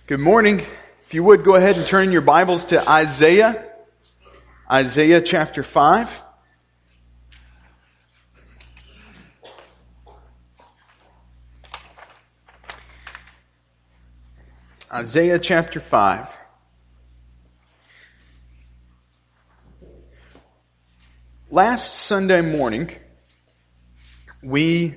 Good morning. If you would, go ahead and turn your Bibles to Isaiah chapter 5. Isaiah chapter 5. Last Sunday morning, we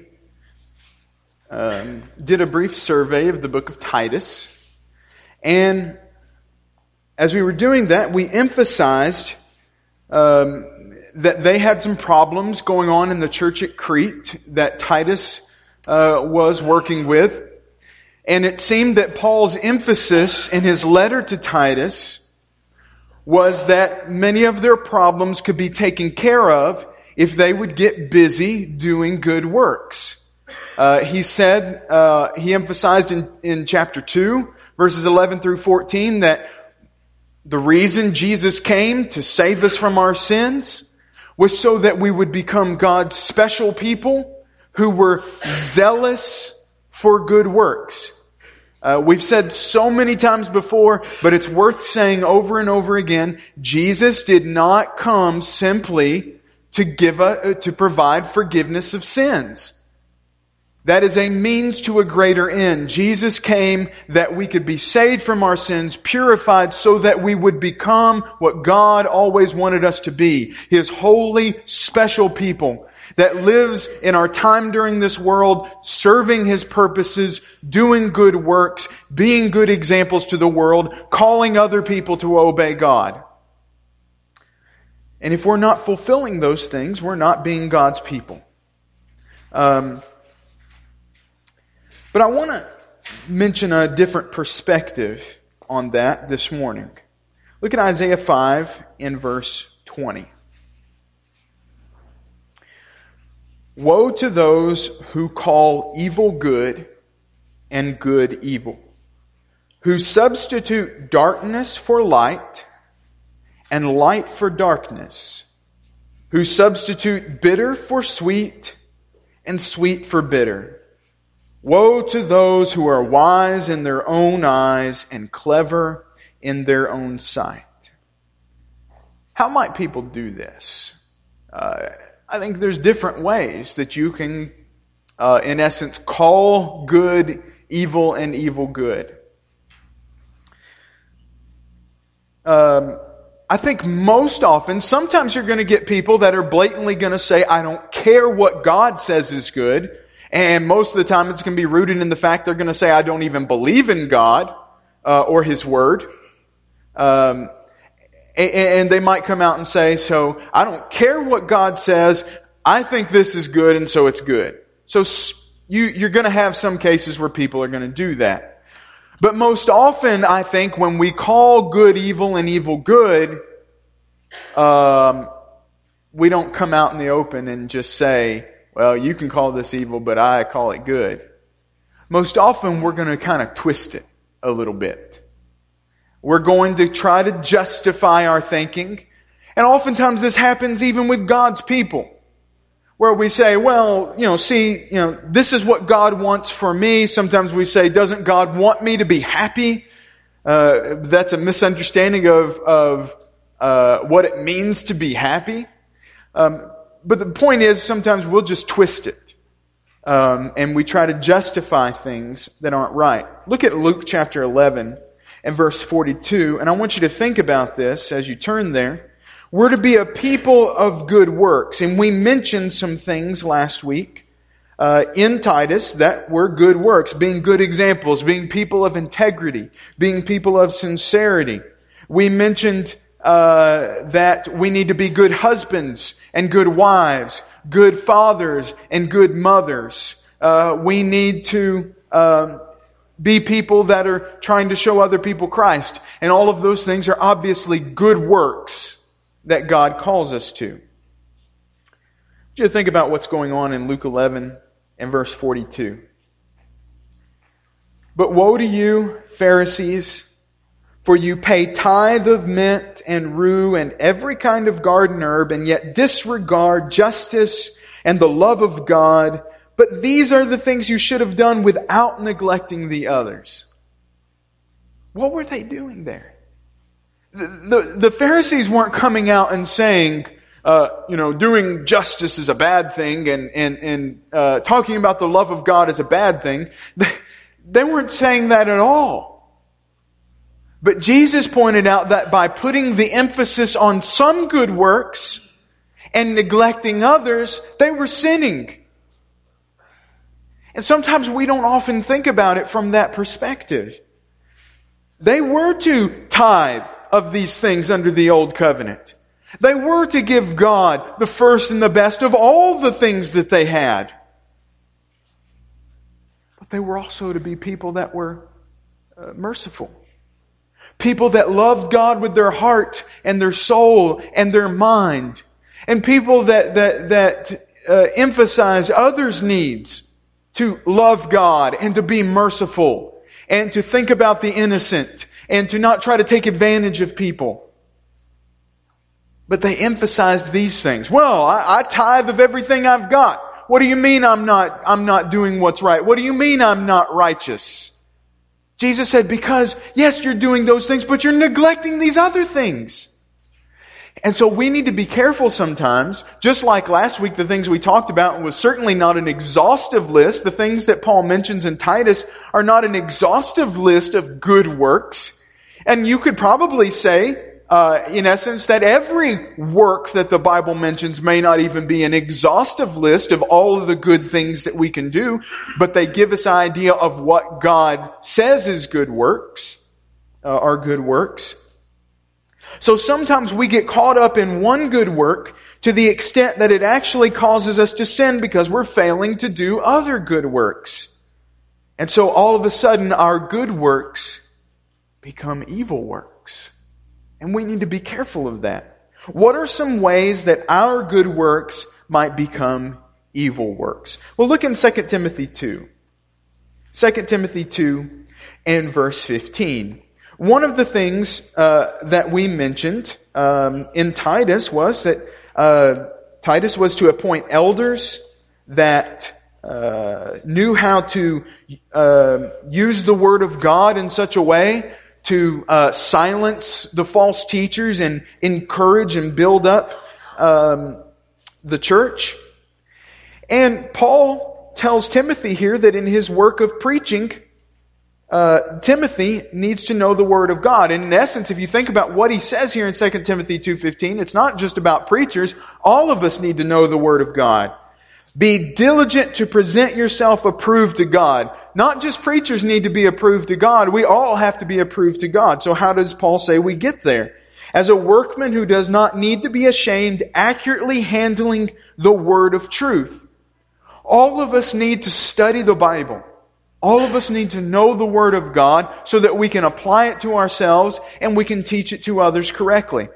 did a brief survey of the book of Titus. And as we were doing that, we emphasized that they had some problems going on in the church at Crete that Titus was working with. And it seemed that Paul's emphasis in his letter to Titus was that many of their problems could be taken care of if they would get busy doing good works. He emphasized in chapter 2, verses 11 through 14, that the reason Jesus came to save us from our sins was so that we would become God's special people who were zealous for good works. We've said so many times before, but it's worth saying over and over again, Jesus did not come simply to provide forgiveness of sins. That is a means to a greater end. Jesus came that we could be saved from our sins, purified so that we would become what God always wanted us to be. His holy, special people that lives in our time during this world, serving His purposes, doing good works, being good examples to the world, calling other people to obey God. And if we're not fulfilling those things, we're not being God's people. But I want to mention a different perspective on that this morning. Look at Isaiah 5 in verse 20. Woe to those who call evil good and good evil, who substitute darkness for light and light for darkness, who substitute bitter for sweet and sweet for bitter. Woe to those who are wise in their own eyes and clever in their own sight. How might people do this? I think there's different ways that you can, in essence, call good evil and evil good. I think most often, sometimes you're going to get people that are blatantly going to say, I don't care what God says is good. And most of the time it's going to be rooted in the fact they're going to say, I don't even believe in God or His Word. And they might come out and say, so I don't care what God says. I think this is good, and so it's good. So you're going to have some cases where people are going to do that. But most often, I think, when we call good evil and evil good, we don't come out in the open and just say, well, you can call this evil, but I call it good. Most often, we're going to kind of twist it a little bit. We're going to try to justify our thinking. And oftentimes this happens even with God's people. Where we say, well, this is what God wants for me. Sometimes we say, doesn't God want me to be happy? That's a misunderstanding of what it means to be happy. But the point is, sometimes we'll just twist it. And we try to justify things that aren't right. Look at Luke chapter 11 and verse 42. And I want you to think about this as you turn there. We're to be a people of good works. And we mentioned some things last week in Titus that were good works. Being good examples, being people of integrity, being people of sincerity. We mentioned that we need to be good husbands and good wives, good fathers and good mothers. We need to be people that are trying to show other people Christ. And all of those things are obviously good works that God calls us to. I want you to think about what's going on in Luke 11 and verse 42. But woe to you, Pharisees, for you pay tithe of mint and rue and every kind of garden herb, and yet disregard justice and the love of God. But these are the things you should have done without neglecting the others. What were they doing there? The Pharisees weren't coming out and saying, doing justice is a bad thing and talking about the love of God is a bad thing. They weren't saying that at all. But Jesus pointed out that by putting the emphasis on some good works and neglecting others, they were sinning. And sometimes we don't often think about it from that perspective. They were to tithe of these things under the old covenant. They were to give God the first and the best of all the things that they had. But they were also to be people that were merciful. People that loved God with their heart and their soul and their mind. And people that emphasize others' needs to love God and to be merciful and to think about the innocent and to not try to take advantage of people. But they emphasized these things. Well, I tithe of everything I've got. What do you mean I'm not doing what's right? What do you mean I'm not righteous? Jesus said, because yes, you're doing those things, but you're neglecting these other things. And so we need to be careful sometimes, just like last week, the things we talked about was certainly not an exhaustive list. The things that Paul mentions in Titus are not an exhaustive list of good works. And you could probably say, in essence, that every work that the Bible mentions may not even be an exhaustive list of all of the good things that we can do, but they give us an idea of what God says is good works, are good works. So sometimes we get caught up in one good work to the extent that it actually causes us to sin because we're failing to do other good works. And so all of a sudden our good works become evil works. And we need to be careful of that. What are some ways that our good works might become evil works? Well, look in 2 Timothy 2. 2 Timothy 2 and verse 15. One of the things that we mentioned in Titus was that Titus was to appoint elders that knew how to use the Word of God in such a way to silence the false teachers and encourage and build up the church. And Paul tells Timothy here that in his work of preaching, Timothy needs to know the Word of God. And in essence, if you think about what he says here in 2 Timothy 2:15, it's not just about preachers. All of us need to know the Word of God. Be diligent to present yourself approved to God. Not just preachers need to be approved to God. We all have to be approved to God. So how does Paul say we get there? As a workman who does not need to be ashamed, accurately handling the word of truth. All of us need to study the Bible. All of us need to know the Word of God so that we can apply it to ourselves and we can teach it to others correctly.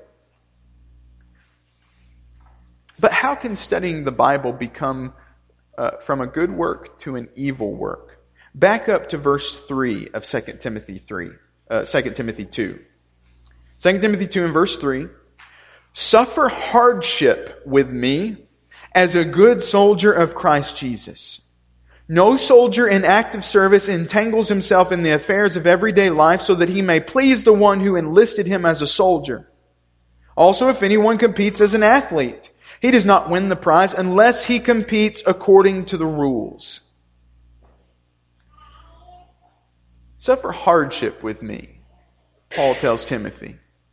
But how can studying the Bible become from a good work to an evil work? Back up to verse 3 of 2 Timothy 2. 2 Timothy 2 and verse 3. Suffer hardship with me as a good soldier of Christ Jesus. No soldier in active service entangles himself in the affairs of everyday life so that he may please the one who enlisted him as a soldier. Also, if anyone competes as an athlete, he does not win the prize unless he competes according to the rules. Suffer hardship with me, Paul tells Timothy.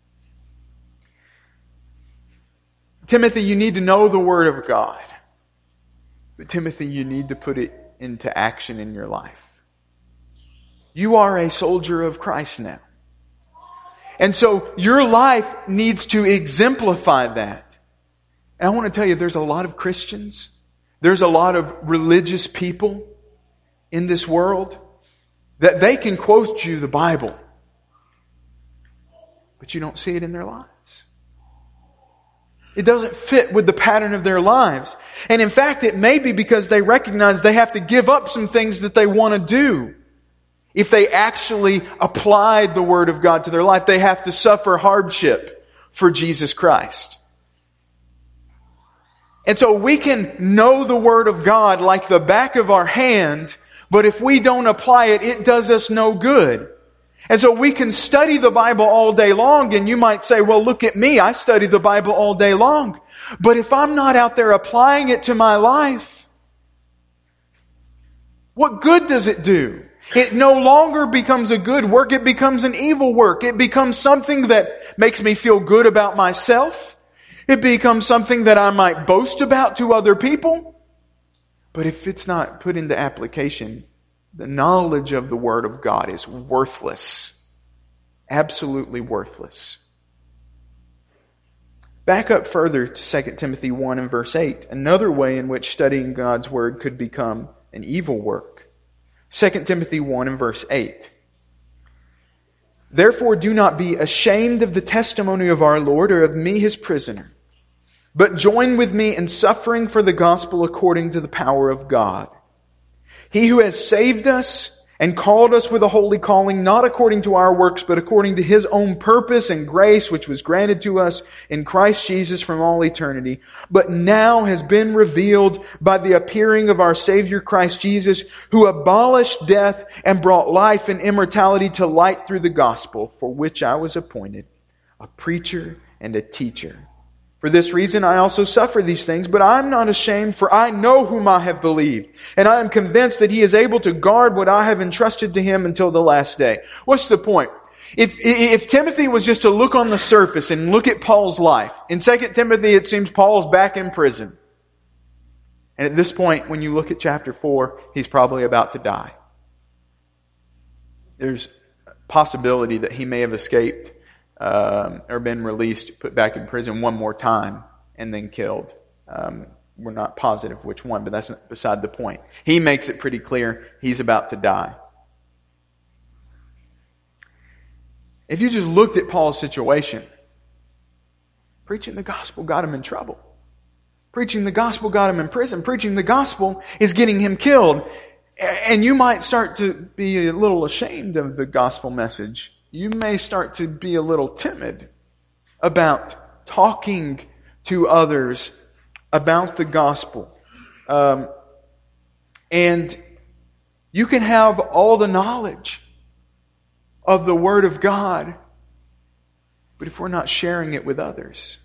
Timothy, you need to know the Word of God. But Timothy, you need to put it into action in your life. You are a soldier of Christ now. And so your life needs to exemplify that. And I want to tell you, there's a lot of Christians, there's a lot of religious people in this world that they can quote you the Bible, but you don't see it in their lives. It doesn't fit with the pattern of their lives. And in fact, it may be because they recognize they have to give up some things that they want to do. If they actually applied the Word of God to their life, they have to suffer hardship for Jesus Christ. And so we can know the Word of God like the back of our hand, but if we don't apply it, it does us no good. And so we can study the Bible all day long, and you might say, well, look at me, I study the Bible all day long. But if I'm not out there applying it to my life, what good does it do? It no longer becomes a good work, it becomes an evil work. It becomes something that makes me feel good about myself. It becomes something that I might boast about to other people. But if it's not put into application, the knowledge of the Word of God is worthless. Absolutely worthless. Back up further to 2 Timothy 1 and verse 8. Another way in which studying God's Word could become an evil work. 2 Timothy 1 and verse 8. Therefore do not be ashamed of the testimony of our Lord or of me his prisoner, but join with me in suffering for the gospel according to the power of God. He who has saved us and called us with a holy calling, not according to our works, but according to His own purpose and grace, which was granted to us in Christ Jesus from all eternity, but now has been revealed by the appearing of our Savior Christ Jesus, who abolished death and brought life and immortality to light through the gospel, for which I was appointed, a preacher and a teacher. For this reason I also suffer these things, but I am not ashamed, for I know whom I have believed, and I am convinced that He is able to guard what I have entrusted to Him until the last day. What's the point? If Timothy was just to look on the surface and look at Paul's life, in 2 Timothy it seems Paul's back in prison. And at this point, when you look at chapter 4, he's probably about to die. There's a possibility that he may have escaped or been released, put back in prison one more time, and then killed. We're not positive which one, but that's beside the point. He makes it pretty clear he's about to die. If you just looked at Paul's situation, preaching the gospel got him in trouble. Preaching the gospel got him in prison. Preaching the gospel is getting him killed. And you might start to be a little ashamed of the gospel message. You may start to be a little timid about talking to others about the gospel. And you can have all the knowledge of the Word of God, but if we're not sharing it with others,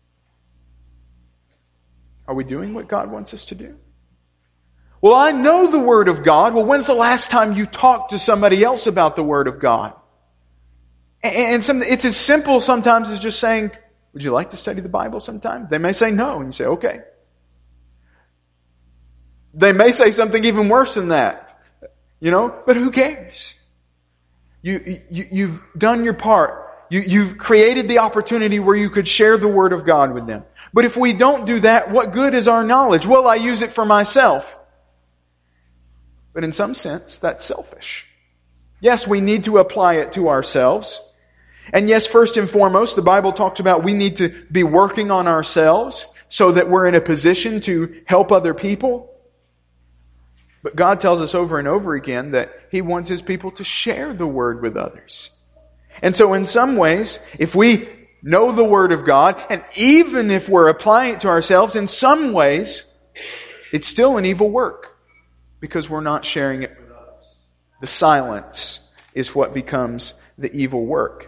are we doing what God wants us to do? Well, I know the Word of God. Well, when's the last time you talked to somebody else about the Word of God? And it's as simple sometimes as just saying, would you like to study the Bible sometime? They may say no, and you say, okay. They may say something even worse than that. But who cares? You've done your part. You've created the opportunity where you could share the Word of God with them. But if we don't do that, what good is our knowledge? Well, I use it for myself. But in some sense, that's selfish. Yes, we need to apply it to ourselves. And yes, first and foremost, the Bible talks about we need to be working on ourselves so that we're in a position to help other people. But God tells us over and over again that He wants His people to share the Word with others. And so in some ways, if we know the Word of God, and even if we're applying it to ourselves, in some ways, it's still an evil work because we're not sharing it with others. The silence is what becomes the evil work.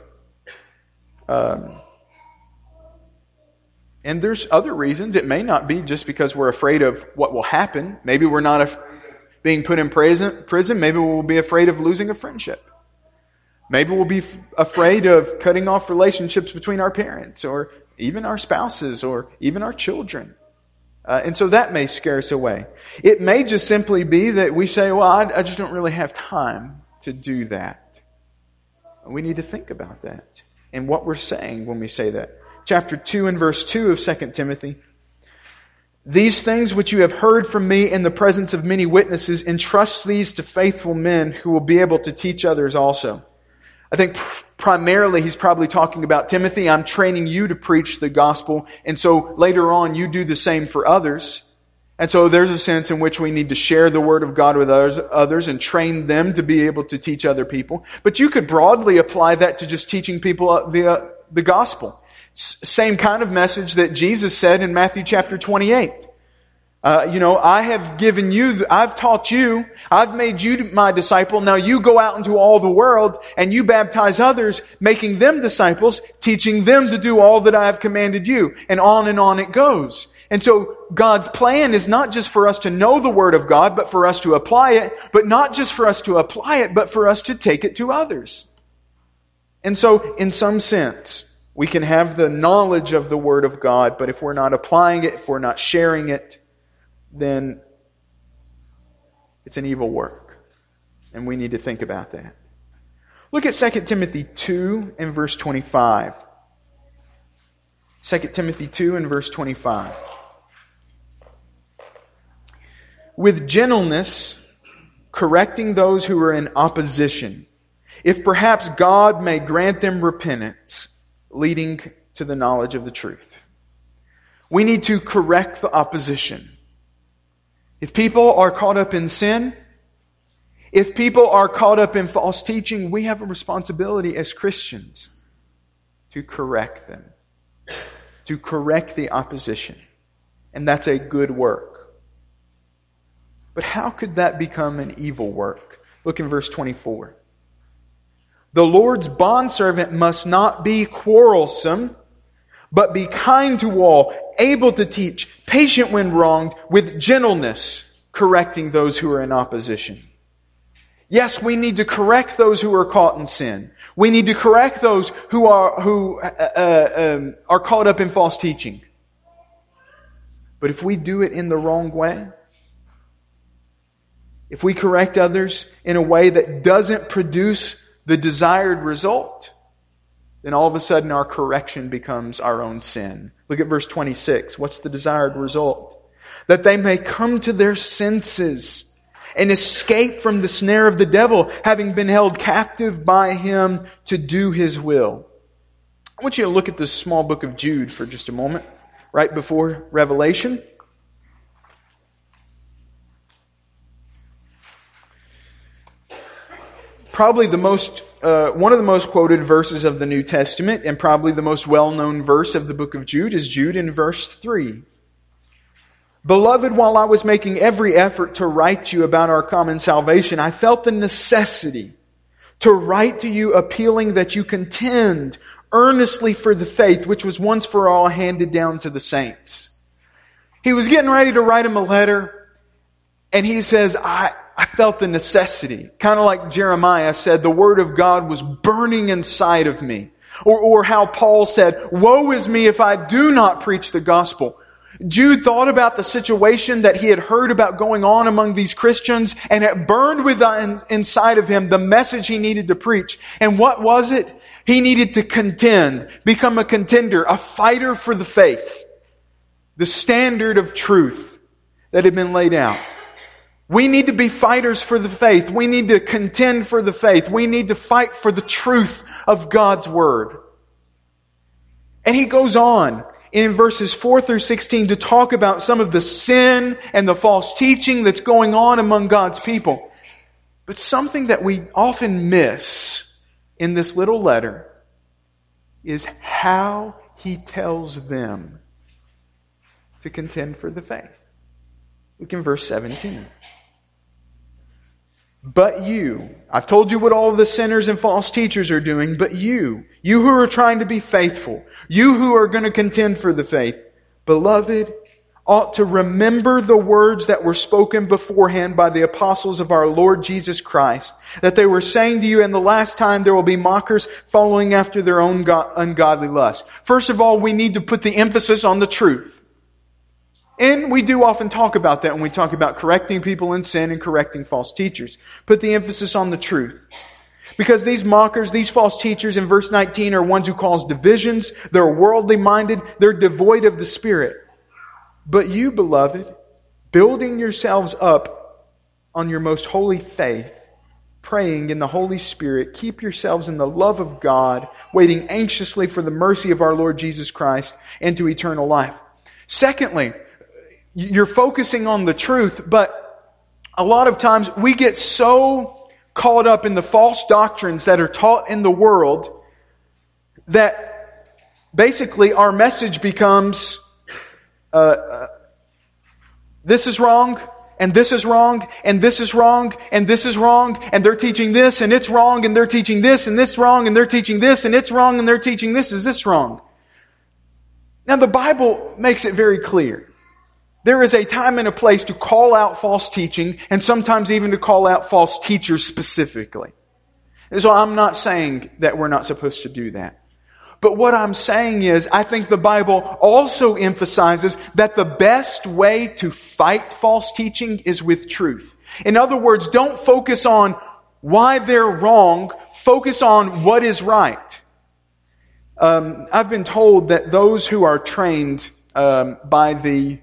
And there's other reasons. It may not be just because we're afraid of what will happen. Maybe we're not afraid of being put in prison. Maybe we'll be afraid of losing a friendship. Maybe we'll be afraid of cutting off relationships between our parents or even our spouses or even our children. And so that may scare us away. It may just simply be that we say, well, I just don't really have time to do that. We need to think about that and what we're saying when we say that. Chapter 2 and verse 2 of 2 Timothy. These things which you have heard from me in the presence of many witnesses, entrust these to faithful men who will be able to teach others also. I think primarily he's probably talking about Timothy. I'm training you to preach the gospel. And so later on you do the same for others. And so there's a sense in which we need to share the Word of God with others and train them to be able to teach other people. But you could broadly apply that to just teaching people the gospel. Same kind of message that Jesus said in Matthew chapter 28. I have given you, I've taught you, I've made you my disciple. Now you go out into all the world and you baptize others, making them disciples, teaching them to do all that I have commanded you. And on it goes. And so God's plan is not just for us to know the Word of God, but for us to apply it, but not just for us to apply it, but for us to take it to others. And so in some sense, we can have the knowledge of the Word of God, but if we're not applying it, if we're not sharing it, then it's an evil work. And we need to think about that. Look at 2 Timothy 2 and verse 25. 2 Timothy 2 and verse 25. With gentleness, correcting those who are in opposition, if perhaps God may grant them repentance, leading to the knowledge of the truth. We need to correct the opposition. If people are caught up in sin, if people are caught up in false teaching, we have a responsibility as Christians to correct them, to correct the opposition. And that's a good work. But how could that become an evil work? Look in verse 24. The Lord's bondservant must not be quarrelsome, but be kind to all, able to teach, patient when wronged, with gentleness, correcting those who are in opposition. Yes, we need to correct those who are caught in sin. We need to correct those who are caught up in false teaching. But if we do it in the wrong way, if we correct others in a way that doesn't produce the desired result, then all of a sudden our correction becomes our own sin. Look at verse 26. What's the desired result? That they may come to their senses and escape from the snare of the devil, having been held captive by him to do his will. I want you to look at this small book of Jude for just a moment, right before Revelation. Probably one of the most quoted verses of the New Testament, and probably the most well-known verse of the book of Jude, is Jude in verse 3. Beloved, while I was making every effort to write to you about our common salvation, I felt the necessity to write to you appealing that you contend earnestly for the faith which was once for all handed down to the saints. He was getting ready to write him a letter, and he says, I felt the necessity. Kind of like Jeremiah said, the Word of God was burning inside of me. Or how Paul said, woe is me if I do not preach the gospel. Jude thought about the situation that he had heard about going on among these Christians, and it burned within inside of him the message he needed to preach. And what was it? He needed to contend, become a contender, a fighter for the faith. The standard of truth that had been laid out. We need to be fighters for the faith. We need to contend for the faith. We need to fight for the truth of God's Word. And he goes on in verses 4 through 16 to talk about some of the sin and the false teaching that's going on among God's people. But something that we often miss in this little letter is how he tells them to contend for the faith. Look in verse 17. But you, I've told you what all the sinners and false teachers are doing, but you who are trying to be faithful, you who are going to contend for the faith, beloved, ought to remember the words that were spoken beforehand by the apostles of our Lord Jesus Christ, that they were saying to you, in the last time there will be mockers following after their own ungodly lust. First of all, we need to put the emphasis on the truth. And we do often talk about that when we talk about correcting people in sin and correcting false teachers. Put the emphasis on the truth. Because these mockers, these false teachers in verse 19 are ones who cause divisions. They're worldly minded. They're devoid of the Spirit. But you, beloved, building yourselves up on your most holy faith, praying in the Holy Spirit, keep yourselves in the love of God, waiting anxiously for the mercy of our Lord Jesus Christ into eternal life. Secondly, you're focusing on the truth, but a lot of times we get so caught up in the false doctrines that are taught in the world that basically our message becomes this is wrong, and this is wrong, and this is wrong, and this is wrong, and they're teaching this, and it's wrong, and they're teaching this, and this wrong, and they're teaching this, and it's wrong, and they're teaching this, is this wrong? Now the Bible makes it very clear. There is a time and a place to call out false teaching, and sometimes even to call out false teachers specifically. And so I'm not saying that we're not supposed to do that. But what I'm saying is, I think the Bible also emphasizes that the best way to fight false teaching is with truth. In other words, don't focus on why they're wrong, focus on what is right. I've been told that those who are trained by the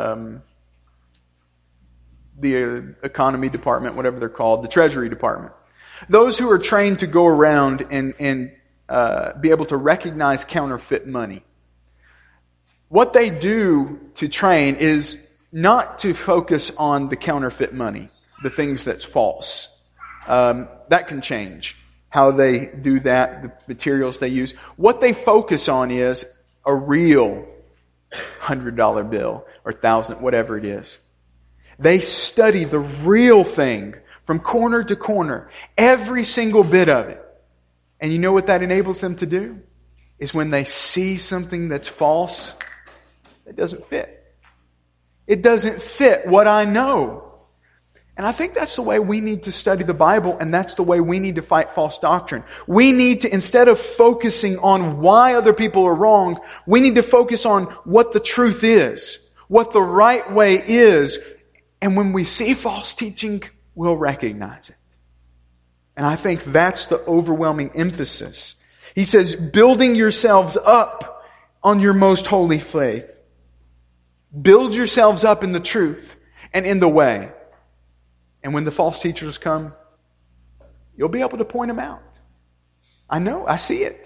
economy department, whatever they're called, the Treasury Department, those who are trained to go around and be able to recognize counterfeit money. What they do to train is not to focus on the counterfeit money, the things that's false. That can change how they do that, the materials they use. What they focus on is a real $100 bill or $1,000, whatever it is. They study the real thing from corner to corner, every single bit of it. And you know what that enables them to do? Is when they see something that's false, it doesn't fit. It doesn't fit what I know. And I think that's the way we need to study the Bible, and that's the way we need to fight false doctrine. We need to, instead of focusing on why other people are wrong, we need to focus on what the truth is, what the right way is. And when we see false teaching, we'll recognize it. And I think that's the overwhelming emphasis. He says, building yourselves up on your most holy faith. Build yourselves up in the truth and in the way. And when the false teachers come, you'll be able to point them out. I know, I see it.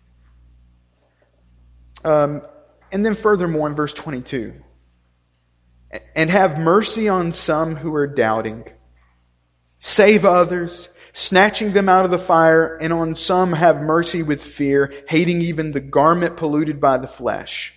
And then furthermore in verse 22, and have mercy on some who are doubting. Save others, snatching them out of the fire, and on some have mercy with fear, hating even the garment polluted by the flesh.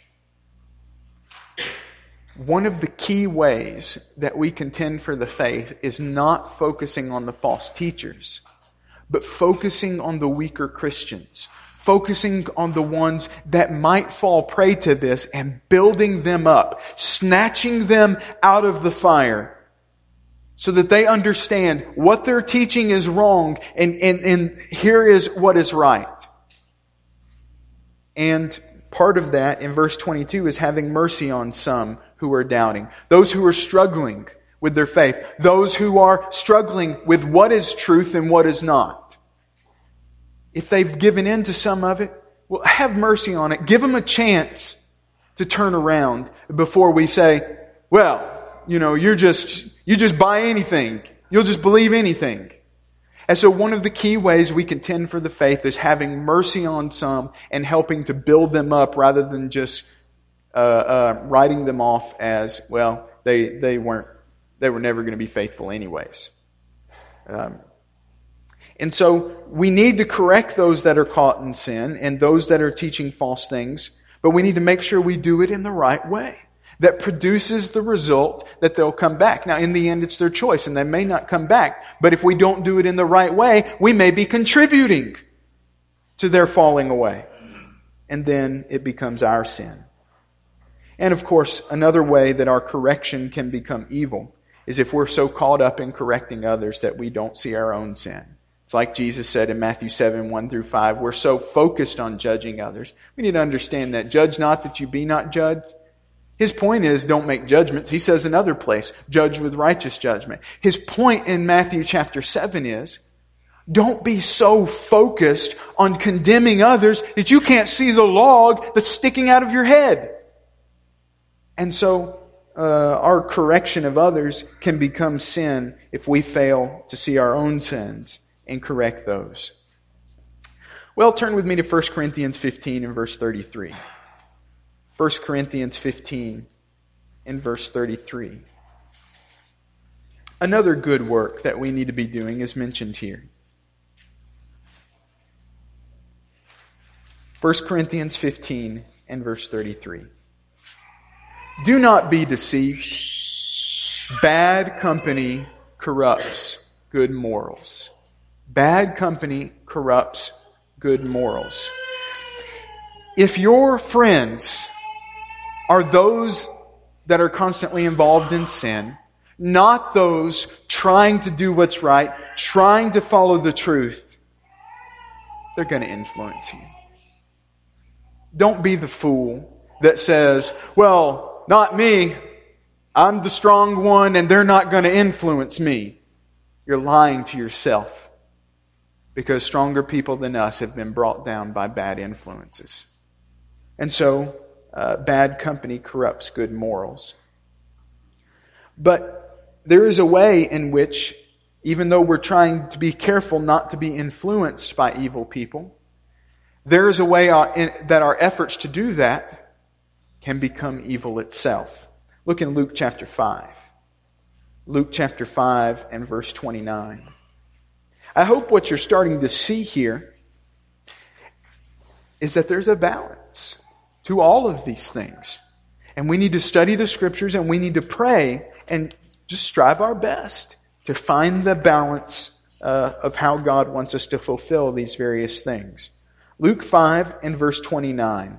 One of the key ways that we contend for the faith is not focusing on the false teachers, but focusing on the weaker Christians. Focusing on the ones that might fall prey to this and building them up, snatching them out of the fire so that they understand what they're teaching is wrong and here is what is right. And part of that in verse 22 is having mercy on some who are doubting. Those who are struggling with their faith. Those who are struggling with what is truth and what is not. If they've given in to some of it, well, have mercy on it. Give them a chance to turn around before we say, well, you just buy anything. You'll just believe anything. And so one of the key ways we contend for the faith is having mercy on some and helping to build them up rather than just writing them off as, well, they were never going to be faithful anyways. And so we need to correct those that are caught in sin and those that are teaching false things, but we need to make sure we do it in the right way that produces the result that they'll come back. Now, in the end, it's their choice and they may not come back, but if we don't do it in the right way, we may be contributing to their falling away. And then it becomes our sin. And of course, another way that our correction can become evil is if we're so caught up in correcting others that we don't see our own sin. It's like Jesus said in Matthew 7, 1-5, we're so focused on judging others. We need to understand that. Judge not that you be not judged. His point is, don't make judgments. He says another place, judge with righteous judgment. His point in Matthew chapter 7 is, don't be so focused on condemning others that you can't see the log that's sticking out of your head. And so, our correction of others can become sin if we fail to see our own sins and correct those. Well, turn with me to 1 Corinthians 15 and verse 33. 1 Corinthians 15 and verse 33. Another good work that we need to be doing is mentioned here. 1 Corinthians 15 and verse 33. Do not be deceived. Bad company corrupts good morals. Bad company corrupts good morals. If your friends are those that are constantly involved in sin, not those trying to do what's right, trying to follow the truth, they're going to influence you. Don't be the fool that says, well, not me. I'm the strong one and they're not going to influence me. You're lying to yourself, because stronger people than us have been brought down by bad influences. And so, bad company corrupts good morals. But there is a way in which, even though we're trying to be careful not to be influenced by evil people, there is a way that our efforts to do that can become evil itself. Look in Luke chapter 5. Luke chapter 5 and verse 29. I hope what you're starting to see here is that there's a balance to all of these things. And we need to study the Scriptures and we need to pray and just strive our best to find the balance of how God wants us to fulfill these various things. Luke 5 and verse 29.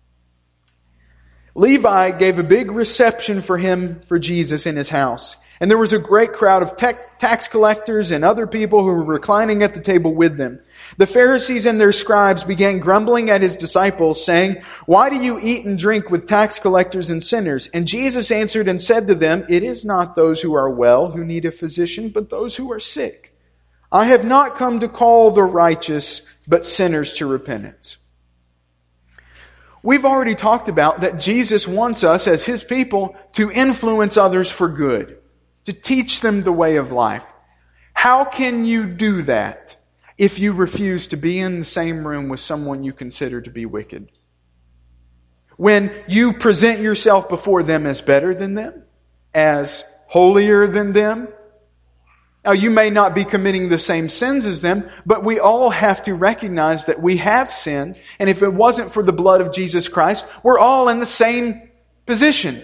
Levi gave a big reception for Jesus in his house. And there was a great crowd of tax collectors and other people who were reclining at the table with them. The Pharisees and their scribes began grumbling at his disciples, saying, "Why do you eat and drink with tax collectors and sinners?" And Jesus answered and said to them, "It is not those who are well who need a physician, but those who are sick. I have not come to call the righteous, but sinners to repentance." We've already talked about that Jesus wants us as His people to influence others for good, to teach them the way of life. How can you do that if you refuse to be in the same room with someone you consider to be wicked? When you present yourself before them as better than them, as holier than them. Now, you may not be committing the same sins as them, but we all have to recognize that we have sinned. And if it wasn't for the blood of Jesus Christ, we're all in the same position.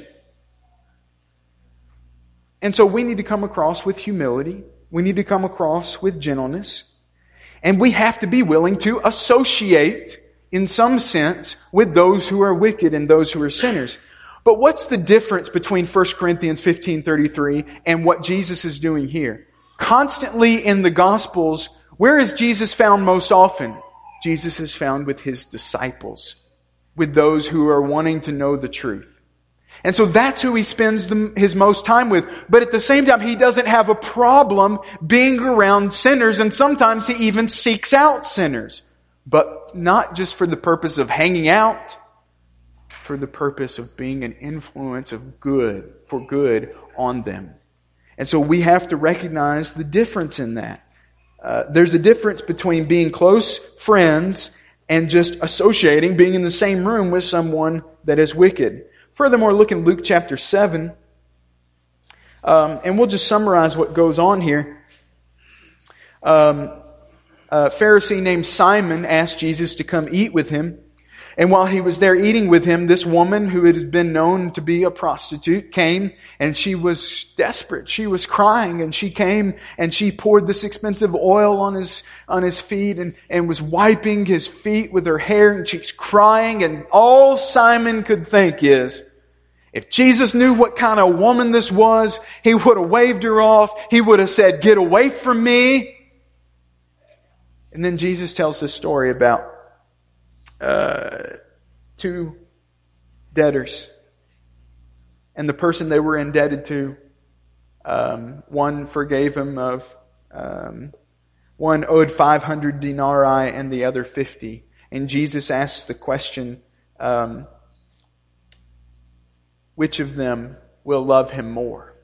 And so we need to come across with humility. We need to come across with gentleness. And we have to be willing to associate, in some sense, with those who are wicked and those who are sinners. But what's the difference between 1 Corinthians 15:33 and what Jesus is doing here? Constantly in the Gospels, where is Jesus found most often? Jesus is found with His disciples, with those who are wanting to know the truth. And so that's who He spends His most time with. But at the same time, He doesn't have a problem being around sinners, and sometimes He even seeks out sinners. But not just for the purpose of hanging out, for the purpose of being an influence of good, for good on them. And so we have to recognize the difference in that. There's a difference between being close friends and just associating, being in the same room with someone that is wicked. Furthermore, look in Luke chapter 7, and we'll just summarize what goes on here. A Pharisee named Simon asked Jesus to come eat with him. And while he was there eating with him, this woman who had been known to be a prostitute came, and she was desperate. She was crying, and she came and she poured this expensive oil on his feet and was wiping his feet with her hair, and she's crying, and all Simon could think is, if Jesus knew what kind of woman this was, He would have waved her off. He would have said, "Get away from me." And then Jesus tells this story about two debtors. And the person they were indebted to, one forgave him of, one owed 500 denarii and the other 50. And Jesus asks the question, which of them will love him more?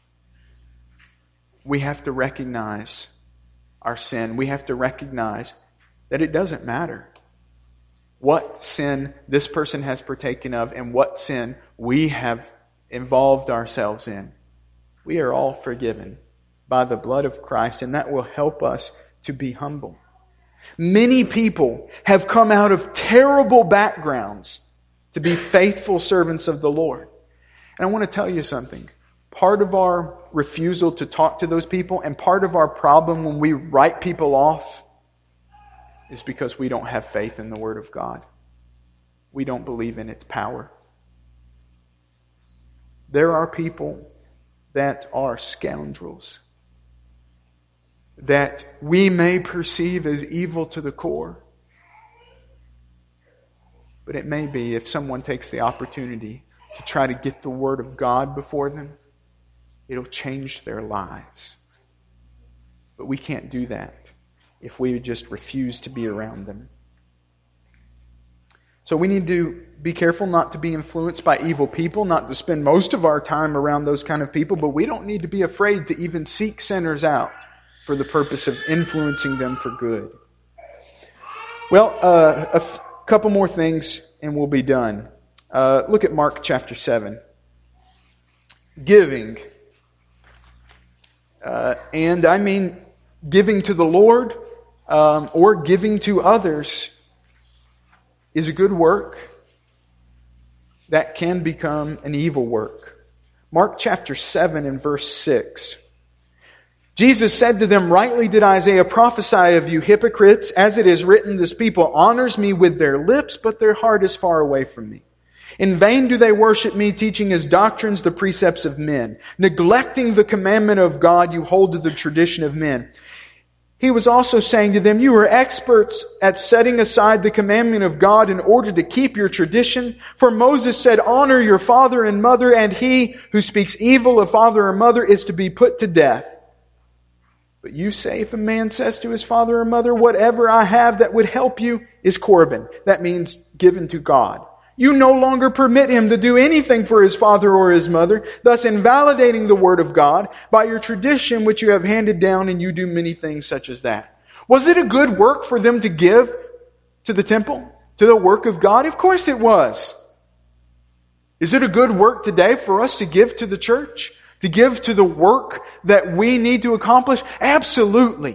We have to recognize our sin. We have to recognize that it doesn't matter what sin this person has partaken of and what sin we have involved ourselves in. We are all forgiven by the blood of Christ, and that will help us to be humble. Many people have come out of terrible backgrounds to be faithful servants of the Lord. And I want to tell you something. part of our refusal to talk to those people and part of our problem when we write people off is because we don't have faith in the Word of God. We don't believe in its power. There are people that are scoundrels that we may perceive as evil to the core. But it may be if someone takes the opportunity to try to get the Word of God before them, it'll change their lives. But we can't do that if we just refuse to be around them. So we need to be careful not to be influenced by evil people, not to spend most of our time around those kind of people, but we don't need to be afraid to even seek sinners out for the purpose of influencing them for good. Well, a couple more things and we'll be done. Look at Mark chapter 7. Giving. And I mean giving to the Lord or giving to others is a good work that can become an evil work. Mark chapter 7 and verse 6. Jesus said to them, "Rightly did Isaiah prophesy of you hypocrites, as it is written, this people honors me with their lips, but their heart is far away from me. In vain do they worship me, teaching as doctrines the precepts of men. Neglecting the commandment of God, you hold to the tradition of men." He was also saying to them, "You are experts at setting aside the commandment of God in order to keep your tradition. For Moses said, 'Honor your father and mother,' and he who speaks evil of father or mother is to be put to death. But you say, if a man says to his father or mother, 'Whatever I have that would help you is Corban,' that means given to God, you no longer permit him to do anything for his father or his mother, thus invalidating the word of God by your tradition which you have handed down, and you do many things such as that." Was it a good work for them to give to the temple, to the work of God? Of course it was. Is it a good work today for us to give to the church? To give to the work that we need to accomplish? Absolutely.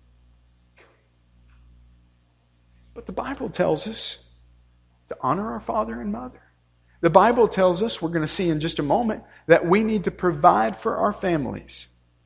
But the Bible tells us to honor our father and mother. The Bible tells us, we're going to see in just a moment, that we need to provide for our families.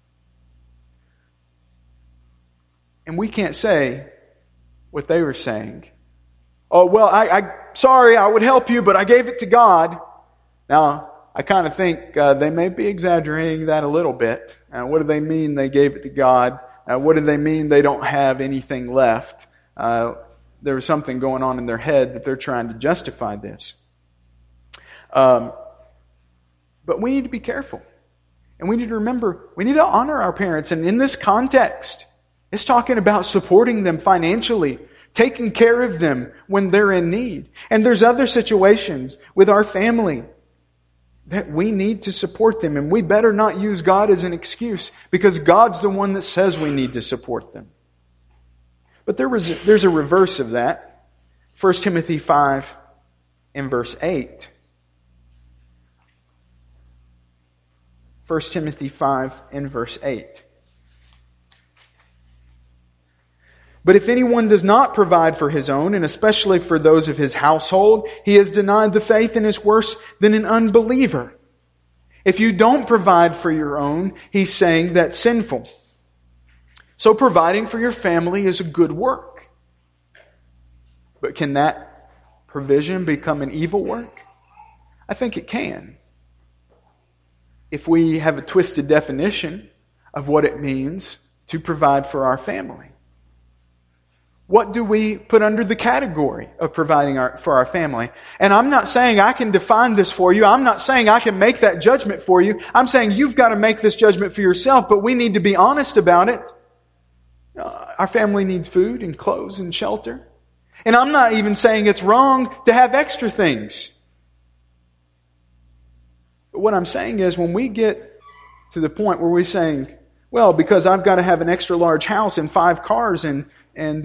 And we can't say what they were saying. "Oh, well, sorry, I would help you, but I gave it to God." Now, I kind of think they may be exaggerating that a little bit. What do they mean they gave it to God? What do they mean they don't have anything left? There's something going on in their head that they're trying to justify this. But we need to be careful. And we need to remember, we need to honor our parents. And in this context, it's talking about supporting them financially, taking care of them when they're in need. And there's other situations with our family that we need to support them. And we better not use God as an excuse, because God's the one that says we need to support them. But there's a reverse of that. 1 Timothy 5 and verse 8. 1 Timothy 5 and verse 8. "But if anyone does not provide for his own, and especially for those of his household, he has denied the faith and is worse than an unbeliever." If you don't provide for your own, he's saying that's sinful. So providing for your family is a good work. But can that provision become an evil work? I think it can. If we have a twisted definition of what it means to provide for our family. What do we put under the category of providing for our family? And I'm not saying I can define this for you. I'm not saying I can make that judgment for you. I'm saying you've got to make this judgment for yourself, but we need to be honest about it. Our family needs food and clothes and shelter. And I'm not even saying it's wrong to have extra things. But what I'm saying is, when we get to the point where we're saying, well, because I've got to have an extra large house and 5 cars and in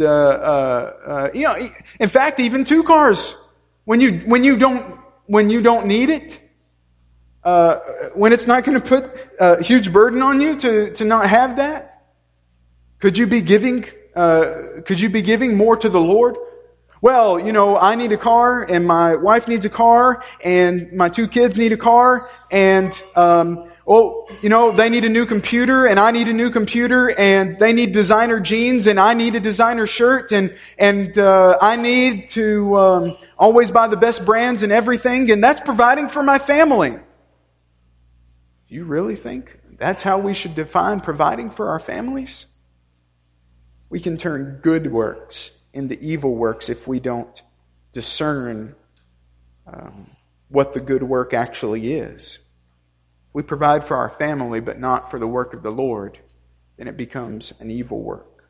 fact, even 2 cars when you don't need it, when it's not going to put a huge burden on you to not have that. Could you be giving more to the Lord? Well, I need a car, and my wife needs a car, and my 2 kids need a car, and Oh, they need a new computer and I need a new computer, and they need designer jeans and I need a designer shirt, and I need to always buy the best brands and everything, and that's providing for my family. Do you really think that's how we should define providing for our families? We can turn good works into evil works if we don't discern what the good work actually is. We provide for our family, but not for the work of the Lord, then it becomes an evil work.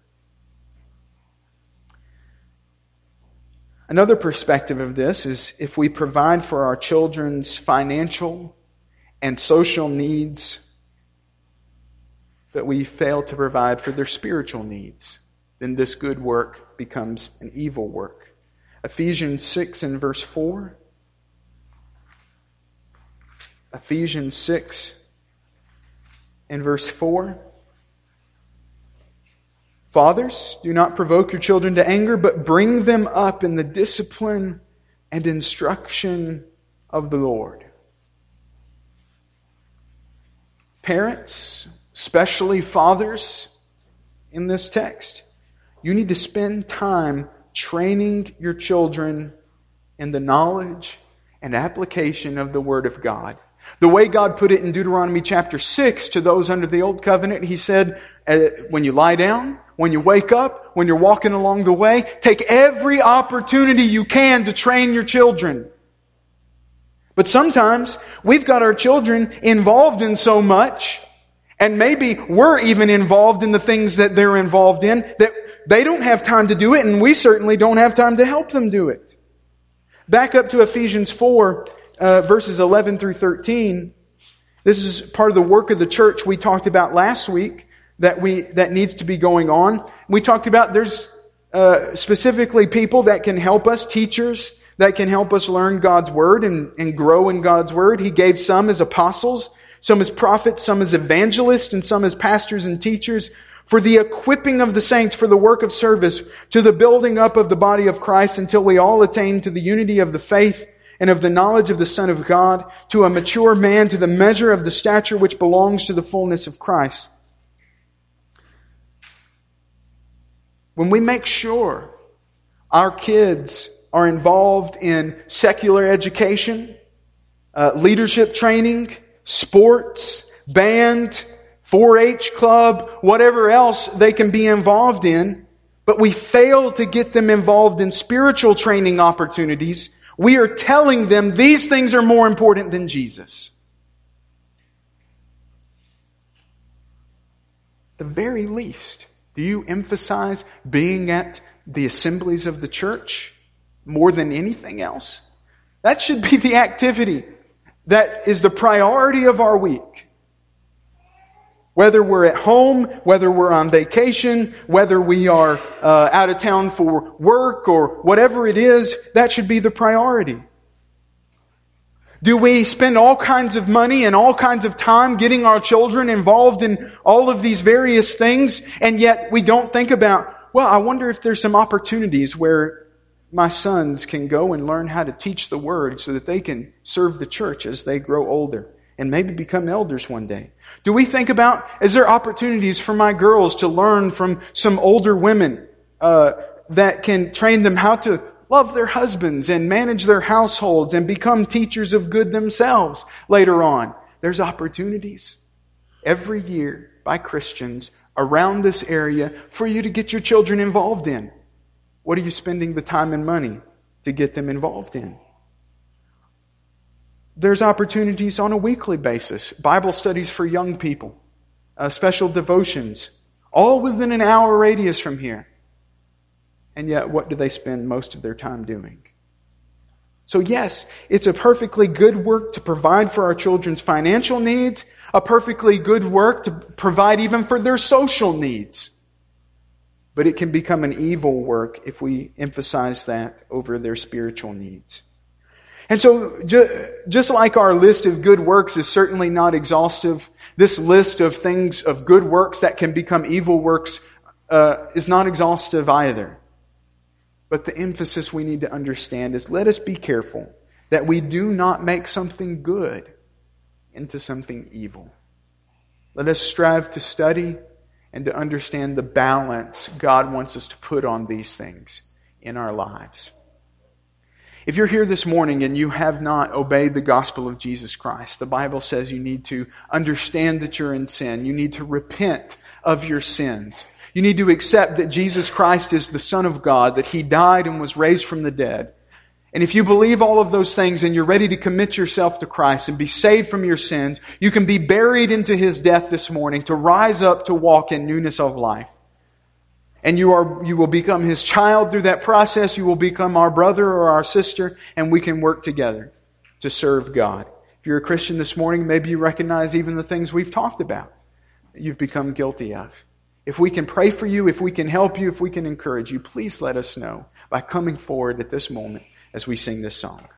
Another perspective of this is if we provide for our children's financial and social needs, but we fail to provide for their spiritual needs, then this good work becomes an evil work. Ephesians 6 and verse 4. Ephesians 6 and verse 4. Fathers, do not provoke your children to anger, but bring them up in the discipline and instruction of the Lord. Parents, especially fathers in this text, you need to spend time training your children in the knowledge and application of the Word of God. The way God put it in Deuteronomy chapter 6 to those under the Old Covenant, He said, when you lie down, when you wake up, when you're walking along the way, take every opportunity you can to train your children. But sometimes we've got our children involved in so much, and maybe we're even involved in the things that they're involved in, that they don't have time to do it, and we certainly don't have time to help them do it. Back up to Ephesians 4, verses 11 through 13. This is part of the work of the church we talked about last week that needs to be going on. We talked about there's specifically people that can help us, teachers that can help us learn God's Word and grow in God's Word. He gave some as apostles, some as prophets, some as evangelists, and some as pastors and teachers for the equipping of the saints for the work of service, to the building up of the body of Christ until we all attain to the unity of the faith and of the knowledge of the Son of God, to a mature man, to the measure of the stature which belongs to the fullness of Christ. When we make sure our kids are involved in secular education, leadership training, sports, band, 4-H club, whatever else they can be involved in, but we fail to get them involved in spiritual training opportunities, we are telling them these things are more important than Jesus. At the very least, do you emphasize being at the assemblies of the church more than anything else? That should be the activity that is the priority of our week. Whether we're at home, whether we're on vacation, whether we are out of town for work or whatever it is, that should be the priority. Do we spend all kinds of money and all kinds of time getting our children involved in all of these various things, and yet we don't think about, well, I wonder if there's some opportunities where my sons can go and learn how to teach the Word so that they can serve the church as they grow older and maybe become elders one day? Do we think about, is there opportunities for my girls to learn from some older women that can train them how to love their husbands and manage their households and become teachers of good themselves later on? There's opportunities every year by Christians around this area for you to get your children involved in. What are you spending the time and money to get them involved in? There's opportunities on a weekly basis. Bible studies for young people. Special devotions. All within an hour radius from here. And yet, what do they spend most of their time doing? So yes, it's a perfectly good work to provide for our children's financial needs. A perfectly good work to provide even for their social needs. But it can become an evil work if we emphasize that over their spiritual needs. And so, just like our list of good works is certainly not exhaustive, this list of things, of good works that can become evil works, is not exhaustive either. But the emphasis we need to understand is, let us be careful that we do not make something good into something evil. Let us strive to study and to understand the balance God wants us to put on these things in our lives. If you're here this morning and you have not obeyed the gospel of Jesus Christ, the Bible says you need to understand that you're in sin. You need to repent of your sins. You need to accept that Jesus Christ is the Son of God, that He died and was raised from the dead. And if you believe all of those things and you're ready to commit yourself to Christ and be saved from your sins, you can be buried into His death this morning to rise up to walk in newness of life. And you will become His child through that process. You will become our brother or our sister, and we can work together to serve God. If you're a Christian this morning, maybe you recognize even the things we've talked about that you've become guilty of. If we can pray for you, if we can help you, if we can encourage you, please let us know by coming forward at this moment as we sing this song.